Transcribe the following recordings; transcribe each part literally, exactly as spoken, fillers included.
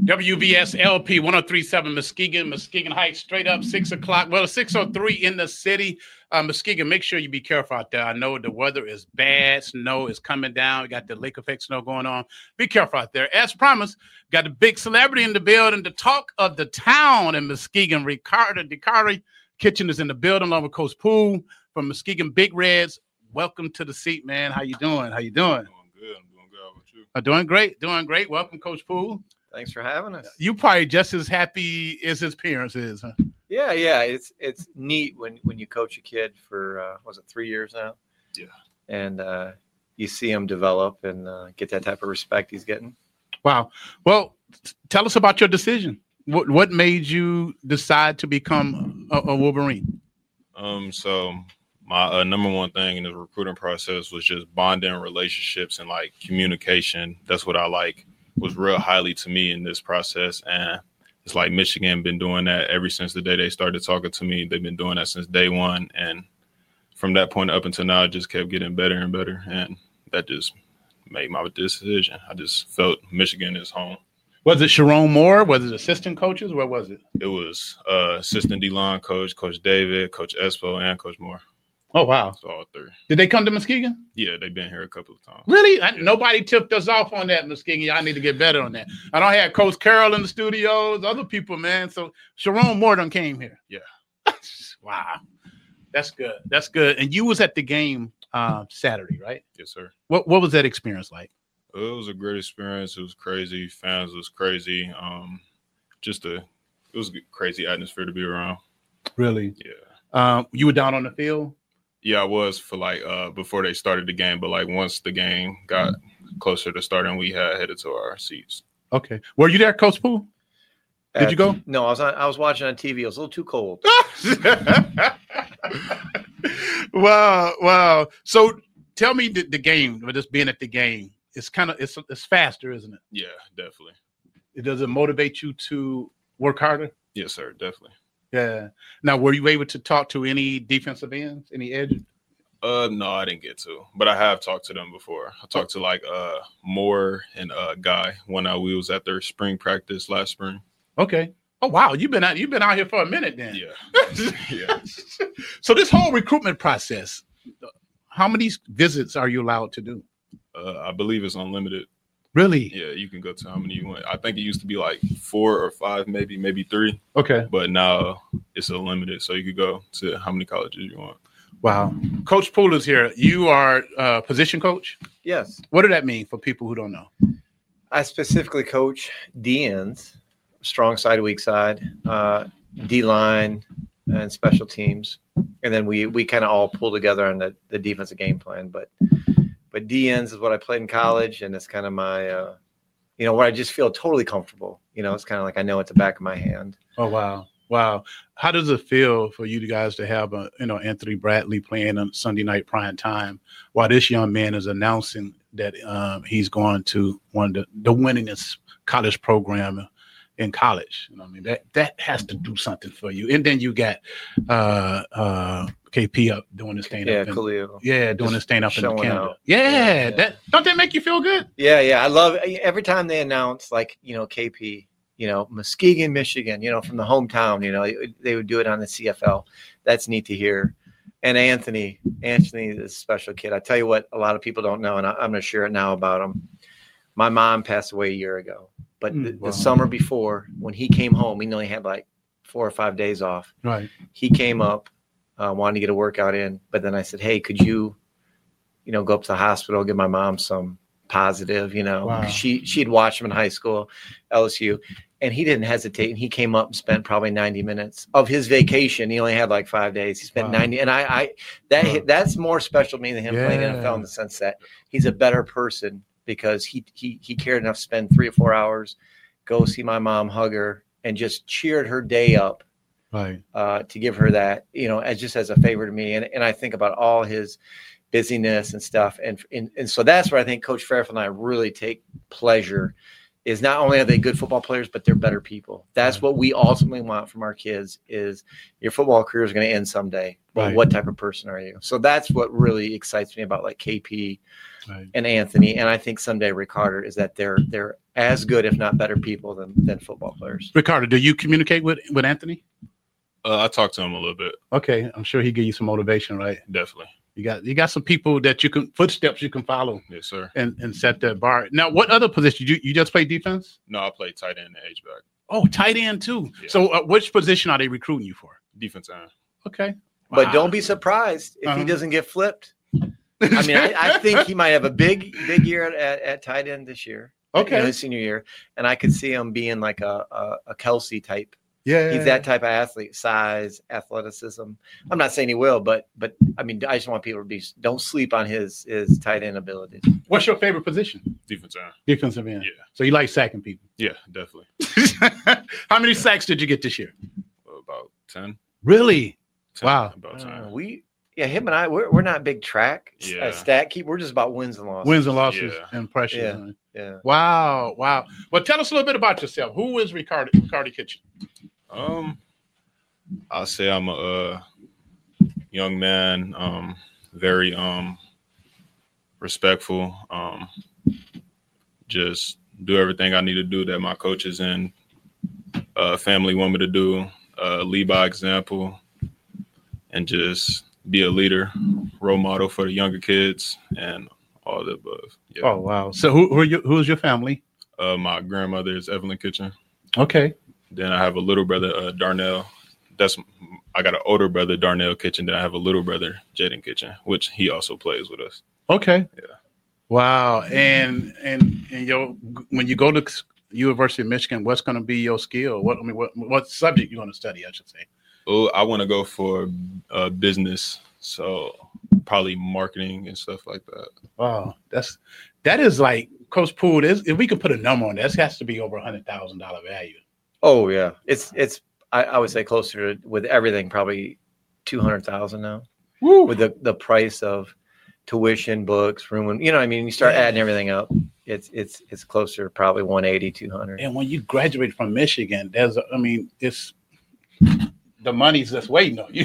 W B S L P one oh three point seven Muskegon, Muskegon Heights, straight up six o'clock. Well, six oh three in the city. Uh, Muskegon, make sure you be careful out there. I know the weather is bad. Snow is coming down. We got the lake effect snow going on. Be careful out there. As promised, got a big celebrity in the building. The talk of the town in Muskegon, Ricardo DeCari. Kitchen is in the building along with Coach Poole from Muskegon Big Reds. Welcome to the seat, man. How you doing? How you doing? I'm doing good. I'm doing good. How about you? I'm doing great. Doing great. Welcome, Coach Poole. Thanks for having us. You probably just as happy as his parents is, huh? Yeah, yeah. It's it's neat when, when you coach a kid for uh, was it three years now? Yeah. And uh, you see him develop and uh, get that type of respect he's getting. Wow. Well, tell us about your decision. What what made you decide to become a, a Wolverine? Um. So my uh, number one thing in the recruiting process was just bonding, relationships, and like communication. That's what I like. Was real highly to me in this process, and it's like Michigan been doing that ever since the day they started talking to me. They've been doing that since day one, and from that point up until now, it just kept getting better and better, and that just made my decision. I just felt Michigan is home. Was it Sharon Moore? Was it assistant coaches? Where was it? It was uh, assistant D-line coach, Coach David, Coach Espo, and Coach Moore. Oh, wow. So all three. Did they come to Muskegon? Yeah, they've been here a couple of times. Really? I, Yeah. Nobody tipped us off on that, Muskegon. Y'all need to get better on that. I don't have Coach Carroll in the studios, other people, man. So Sharon Moore done came here. Yeah. Wow. That's good. That's good. And you was at the game uh, Saturday, right? Yes, sir. What What was that experience like? It was a great experience. It was crazy. Fans was crazy. Um, just a, it was a crazy atmosphere to be around. Really? Yeah. Um, you were down on the field? Yeah, I was for like uh before they started the game, but like once the game got closer to starting, we had headed to our seats. Okay. Were you there, Coach Poole? Did you go? No, I was on, I was watching on T V. It was a little too cold. Wow, wow. So tell me the, the game, or just being at the game, it's kind of it's it's faster, isn't it? Yeah, definitely. It does it motivate you to work harder? Yes, sir, definitely. Yeah. Now, were you able to talk to any defensive ends, any edge? Uh, no, I didn't get to, but I have talked to them before. I talked to like uh Moore and uh Guy when uh, we was at their spring practice last spring. Okay. Oh wow, you've been out you've been out here for a minute then. Yeah, yeah. So this whole recruitment process, how many visits are you allowed to do? Uh, I believe it's unlimited. Really? Yeah, you can go to how many you want. I think it used to be like four or five, maybe, maybe three. Okay. But now it's unlimited, so you could go to how many colleges you want. Wow. Coach Poole is here. You are a position coach? Yes. What does that mean for people who don't know? I specifically coach D ends, strong side, weak side, uh, D-line, and special teams. And then we we kind of all pull together on the, the defensive game plan. But but D ends is what I played in college, and it's kind of my, uh, you know, where I just feel totally comfortable. You know, it's kind of like I know at the back of my hand. Oh, wow. Wow. How does it feel for you guys to have, a, you know, Anthony Bradley playing on Sunday night prime time while this young man is announcing that um, he's going to one of the, the winningest college program in college? You know, I mean, that that has to do something for you. And then you got uh, uh, K P up doing his thing. Yeah, up in, Khalil. Yeah, doing his thing up in showing Canada. out. Yeah, Yeah, yeah. that don't that make you feel good? Yeah, yeah. I love every time they announce, like, you know, K P, you know, Muskegon, Michigan, you know, from the hometown, you know, they would do it on the C F L. That's neat to hear. And Anthony, Anthony is a special kid. I tell you what, a lot of people don't know, and I, I'm going to share it now about him. My mom passed away a year ago, but the, Mm, wow. the summer before, when he came home, he only had like four or five days off. Right. He came up, uh, wanted to get a workout in, but then I said, hey, could you, you know, go up to the hospital, give my mom some positive, you know, Wow. she, she'd watched him in high school, L S U, and he didn't hesitate. And he came up and spent probably ninety minutes of his vacation. He only had like five days. He spent Wow. ninety. And I, I, that, Wow. that's more special to me than him playing Yeah. N F L in the sense that he's a better person because he, he, he cared enough to spend three or four hours, go see my mom, hug her, and just cheered her day up. Right. Uh, to give her that, you know, as just as a favor to me. And, and I think about all his busyness and stuff. And, and, and so that's where I think Coach Fairfield and I really take pleasure is not only are they good football players, but they're better people. That's what we ultimately want from our kids is your football career is going to end someday. Well, Right. what type of person are you? So that's what really excites me about like K P Right. and Anthony. And I think someday Rick Carter is that they're they're as good, if not better people than, than football players. Ricardo, do you communicate with, with Anthony? Uh, I talked to him a little bit, Okay, I'm sure he give you some motivation, right? definitely. You got you got some people that you can footsteps you can follow Yes, sir. and, and set that bar. Now, what other position you you just play defense? No, I played tight end and H back, Oh, tight end too. Yeah. So, uh, which position are they recruiting you for? defense end. Okay, But Wow. don't be surprised if Uh-huh. he doesn't get flipped. I mean, I, I think he might have a big, big year at, at, at tight end this year. Okay. You know, his senior year. And I could see him being like a, a, a Kelsey type. yeah, He's that type of athlete, size, athleticism. I'm not saying he will, but but I mean, I just want people to be don't sleep on his his tight end abilities. What's your favorite position? Defense end. Defensive end. Yeah. So you like sacking people. Yeah, definitely. How many sacks did you get this year? About ten. Really? ten Wow. About Uh, ten. we yeah, him and I we're we're not big track Yeah. uh, stat keep. We're just about wins and losses. Wins and losses Yeah. and pressures. Yeah. huh? Yeah. Wow. Wow. Well, tell us a little bit about yourself. Who is Ricardo, Ricardo Kitchen? Um, I'll say I'm a uh, young man, um, very um, respectful. Um, just do everything I need to do that my coaches and uh, family want me to do. Uh, lead by example, and just be a leader, role model for the younger kids, and all the above. Yeah. Oh, wow. So who, who are you, who's your family? Uh, my grandmother is Evelyn Kitchen. Okay. Then I have a little brother, uh, Darnell. That's I got an older brother, Darnell Kitchen. Then I have a little brother, Jaden Kitchen, which he also plays with us. Okay. Yeah. Wow. And and and your when you go to University of Michigan, what's going to be your skill? What I mean, what what subject you going to study? I should say. Oh, I want to go for uh, business, so probably marketing and stuff like that. Wow, that's that is like Coach Poole. Is if we could put a number on that, that has to be over a hundred thousand dollar value. Oh yeah. It's it's I, I would say closer to, with everything, probably two hundred thousand now. Woo. With the, the price of tuition, books, room, and you know, what I mean, you start Yeah. adding everything up, it's it's it's closer to probably one eighty, two hundred. And when you graduate from Michigan, there's, a, I mean, it's the money's just waiting on you.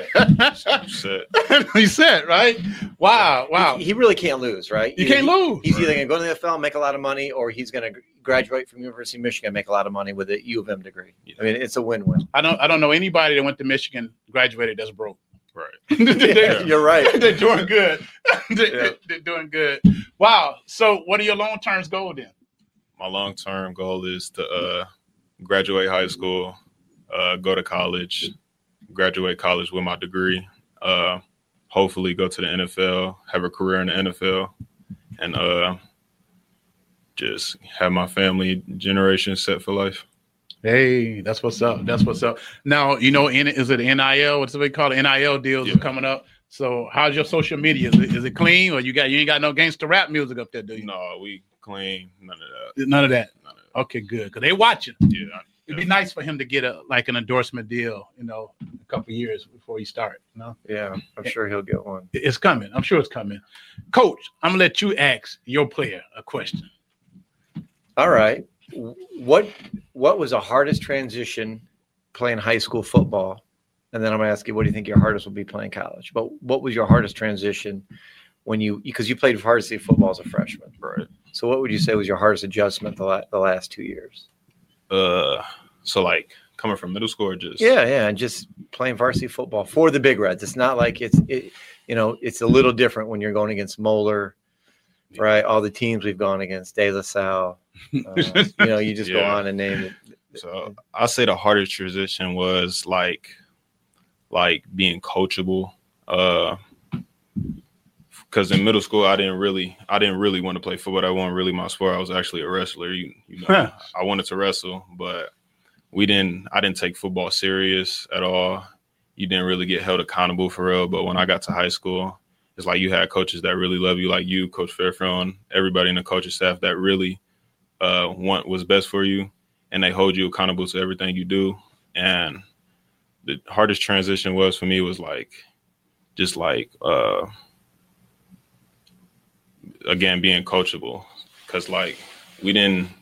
Set. He said, right? Wow, wow. He, he really can't lose, right? You Either can't he- lose. He's either going to go to the N F L and make a lot of money, or he's going to graduate from University of Michigan and make a lot of money with a U of M degree. I mean, it's a win-win. I don't, I don't know anybody that went to Michigan, graduated that's broke. Right. They're, You're right. they're doing good. They're, Yeah. they're doing good. Wow. So, what are your long-term goals then? My long-term goal is to uh, graduate high school, uh, go to college, graduate college with my degree, uh, hopefully go to the N F L, have a career in the N F L, and uh, just have my family generation set for life. Hey, that's what's up. That's what's up. Now, you know, in, is it N I L? What's it called? N I L deals Yeah. are coming up. So, how's your social media? Is it, is it clean, or you got you ain't got no gangster rap music up there, do you? No, we clean, none of that. None of that. None of that. Okay, good. Because they watching. Yeah, It'd be nice for him to get a like an endorsement deal, you know, a couple years before he start. You know, Yeah, I'm sure he'll get one. It- it's coming. I'm sure it's coming. Coach, I'm gonna let you ask your player a question. All right. What what was the hardest transition playing high school football? And then I'm going to ask you, what do you think your hardest will be playing college? But what was your hardest transition when you, because you played varsity football as a freshman, right. so what would you say was your hardest adjustment the, la- the last two years? Uh, so like coming from middle school or just Yeah, yeah, and just playing varsity football for the Big Reds. It's not like it's, it, you know, it's a little different when you're going against Moeller, right? All the teams we've gone against, De La Salle, uh, you know, you just go Yeah. on and name it. So I'll say the hardest transition was like like being coachable. Uh because in middle school I didn't really I didn't really want to play football. That wasn't really my sport. I was actually a wrestler. You, you know, Huh. I wanted to wrestle, but we didn't I didn't take football serious at all. You didn't really get held accountable for real. But when I got to high school, it's like you had coaches that really love you, like you, Coach Fairfield, everybody in the coaching staff that really uh want what's best for you, and they hold you accountable to everything you do. And the hardest transition was for me was like, just like, uh, again, being coachable. Cause like we didn't,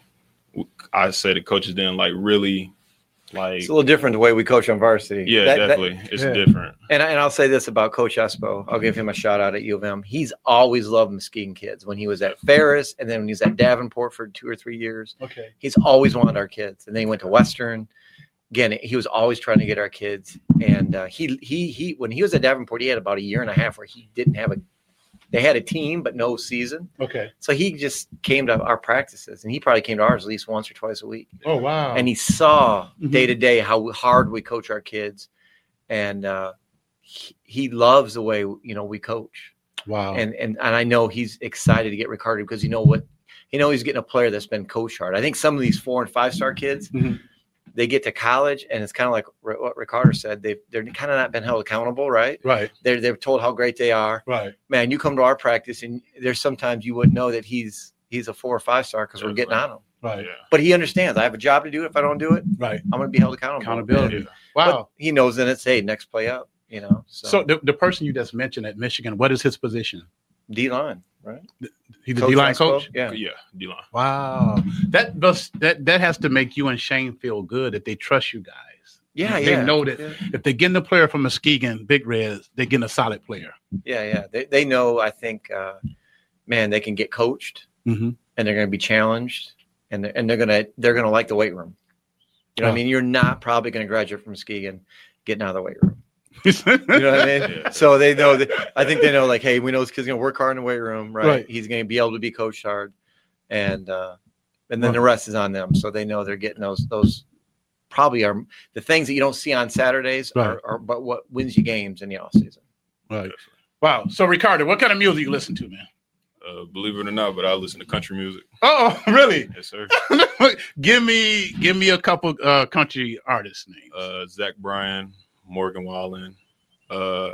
I say the coaches didn't like really like. It's a little different the way we coach on varsity. Yeah, That- that- definitely, it's yeah. different. And, I, and I'll say this about Coach Espo. I'll give him a shout out at U of M. He's always loved Muskegon kids. When he was at Ferris, and then when he was at Davenport for two or three years, Okay. he's always wanted our kids. And then he went to Western. Again, he was always trying to get our kids. And uh, he he he when he was at Davenport, he had about a year and a half where he didn't have a. They had a team, but no season. Okay. So he just came to our practices, and he probably came to ours at least once or twice a week. Oh wow. And he saw Mhm. day to day how hard we coach our kids, and uh, he, he loves the way you know we coach. wow. And and and I know he's excited to get Ricardo because you know what, you know he's getting a player that's been coached hard. I think some of these four and five star kids, Mhm. they get to college, and it's kind of like what Ricardo said. They they're kind of not been held accountable, right? Right. They're they're told how great they are. Right. Man, you come to our practice, and there's sometimes you wouldn't know that he's he's a four or five star because we're That's getting right. on him. Right. Yeah. But he understands. I have a job to do. If I don't do it, Right. I'm going to be held accountable. Accountability. And- Wow. But he knows then it's, hey, next play up, you know. So, So the, the person you just mentioned at Michigan, what is his position? D-line, right? He's a D-line Espo? coach? Yeah. Yeah, D-line. Wow. That must that that has to make you and Shane feel good that they trust you guys. Yeah, They yeah. know that Yeah, if they're getting a player from Muskegon, Big Reds, they're getting a solid player. yeah. yeah. They, they know, I think, uh, man, they can get coached, Mm-hmm. and they're going to be challenged, and they're, and they're going to they're going to like the weight room. You know what Oh. I mean? You're not probably going to graduate from Muskegon getting out of the weight room. You you know what I mean? Yeah. So they know that. I think they know, like, hey, we know this kid's going to work hard in the weight room, right? Right. He's going to be able to be coached hard, and uh, and then Right. the rest is on them. So they know they're getting those those probably are the things that you don't see on Saturdays, Right. are, are but what wins you games in the off season. Right. Wow. So Ricardo, what kind of music you listen to, man? Uh, believe it or not, but I listen to country music. Oh, really? Yes, sir. give me give me a couple uh country artists names. Uh, Zach Bryan, Morgan Wallen. Uh,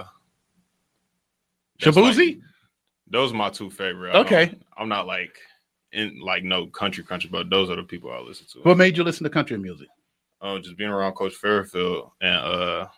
that's Shabuzi? like- those are my two favorite. I Okay. don't- I'm not like in like no country country, but those are the people I listen to. What made you listen to country music? Uh, just being around Coach Fairfield and uh,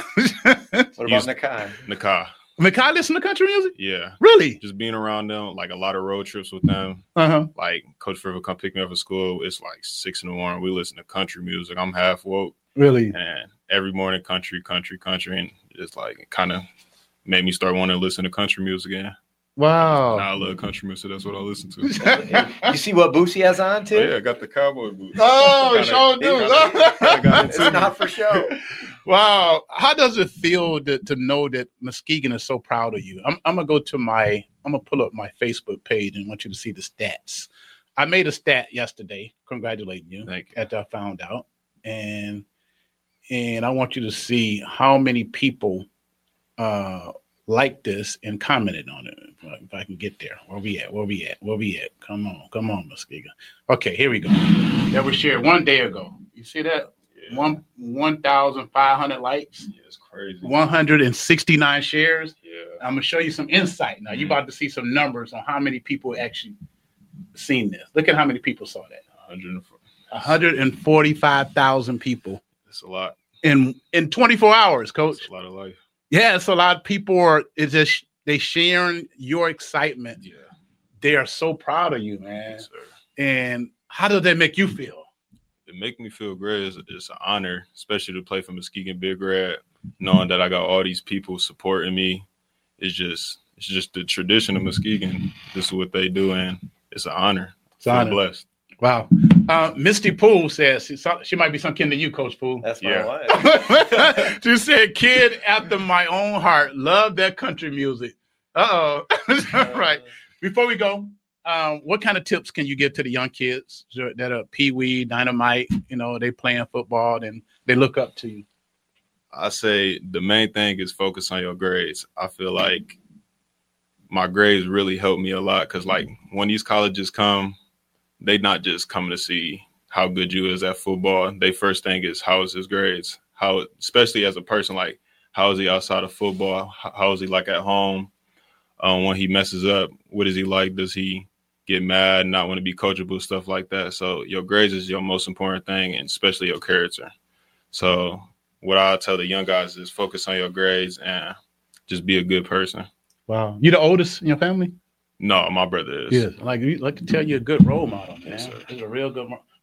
What about Use- Nakai? Nakai. Makai listen to country music? Yeah, Really? just being around them, like a lot of road trips with them. Uh-huh. Like Coach Fairfield come pick me up at school. It's like six in the morning. We listen to country music. I'm half woke, Really? and every morning country, country, country, and it's like it kind of made me start wanting to listen to country music again. Wow. Now I love country music. That's what I listen to. You see what Boosie has on Oh, too? yeah, I got the cowboy boots. Oh, Kinda- sure do. kinda got It's into me. not for show. Wow. How does it feel to, to know that Muskegon is so proud of you? I'm, I'm going to go to my, I'm going to pull up my Facebook page and want you to see the stats. I made a stat yesterday congratulating you Thank you. after I found out. And, and I want you to see how many people uh, liked this and commented on it. If I, if I can get there. Where we at? Where we at? Where we at? Come on. Come on, Muskegon. Okay, here we go. That was shared one day ago. You see that? Yeah. One one thousand five hundred likes, Yeah, it's crazy. one hundred and sixty nine shares. Yeah. I'm gonna show you some insight now. You're about to see some numbers on how many people actually seen this. Look at how many people saw that. one hundred. one hundred forty five thousand people It's a lot. in in twenty-four hours, Coach. It's a lot of life. Yeah, it's a lot of people are. It's just they sharing your excitement. Yeah. They are so proud of you, man. Yes, sir. And how does that make you feel? It make me feel great. It's, it's an honor, especially to play for Muskegon Big Red, knowing that I got all these people supporting me. It's just, it's just the tradition of Muskegon. This is what they do, and it's an honor. It's an Feel honor. blessed. Wow. Uh, Misty Poole says she, saw- she might be some kin to you, Coach Poole. That's my Yeah. wife. She said, kid after my own heart. Love that country music. Uh-oh. Right. Before we go, um, what kind of tips can you give to the young kids that are Pee-wee, Dynamite, you know, they playing football and they look up to you? I say the main thing is focus on your grades. I feel like my grades really helped me a lot because, like, when these colleges come, they not just coming to see how good you is at football. They first thing is how is his grades? How, especially as a person, like how is he outside of football? How, how is he like at home? Um, when he messes up, what is he like? Does he get mad, not want to be coachable, stuff like that? So your grades is your most important thing, and especially your character. So what I tell the young guys is focus on your grades and just be a good person. Wow. You the oldest in your family? No, my brother is. Yes. Like, you- like to tell you a good role model, man. Yes, sir. He's a real good mo-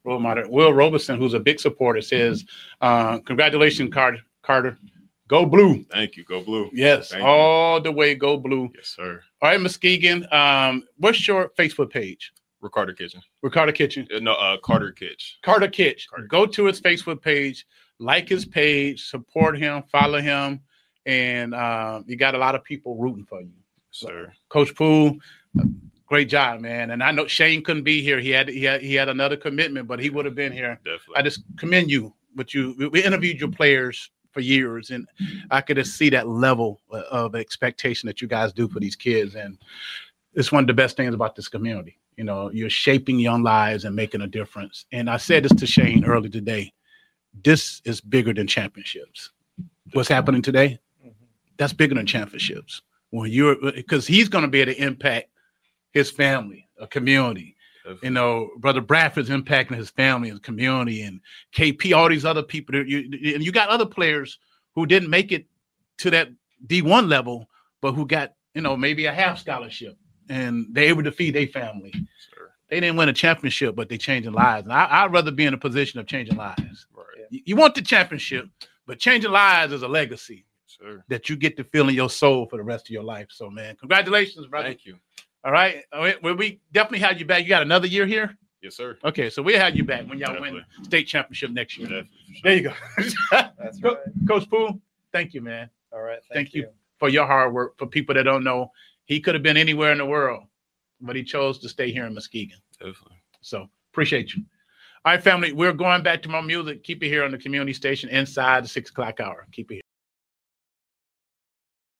Role model. Will Robeson, who's a big supporter, says, uh, congratulations, Carter. Carter. Go blue. Thank you. Go blue. Yes, Thank all you. the way go blue. Yes, sir. All right, Muskegon, um, what's your Facebook page? Ricardo Kitchen. Ricardo Kitchen. Uh, no, uh, Carter Kitch. Carter Kitch. Carter. Go to his Facebook page, like his page, support him, follow him, and uh, you got a lot of people rooting for you. Sir. Coach Poole, great job, man. And I know Shane couldn't be here. He had he had, he had another commitment, but he would have been here. Definitely. I just commend you. But you, we interviewed your players for years, and I could just see that level of expectation that you guys do for these kids. And it's one of the best things about this community. You know, you're shaping young lives and making a difference. And I said this to Shane early today. This is bigger than championships. What's happening today? That's bigger than championships. When you're, because he's going to be able to impact his family, a community. Definitely. You know, Brother Bradford's impacting his family and community, and K P, all these other people. You, and you got other players who didn't make it to that D one level, but who got, you know, maybe a half scholarship, and they're able to feed their family. Sure. They didn't win a championship, but they're changing lives. And I, I'd rather be in a position of changing lives. Right. You, you want the championship, but changing lives is a legacy. Sure. That you get to feel in your soul for the rest of your life. So, man, congratulations, brother. Thank you. All right. Well, we definitely had you back. You got another year here? Yes, sir. Okay, so we'll have you back when y'all Definitely. win state championship next year. Definitely. There you go. That's right. Coach Poole, thank you, man. All right. Thank, Thank you. you. for your hard work. For people that don't know, he could have been anywhere in the world, but he chose to stay here in Muskegon. Definitely. So appreciate you. All right, family, we're going back to more music. Keep it here on the community station inside the six o'clock hour. Keep it here.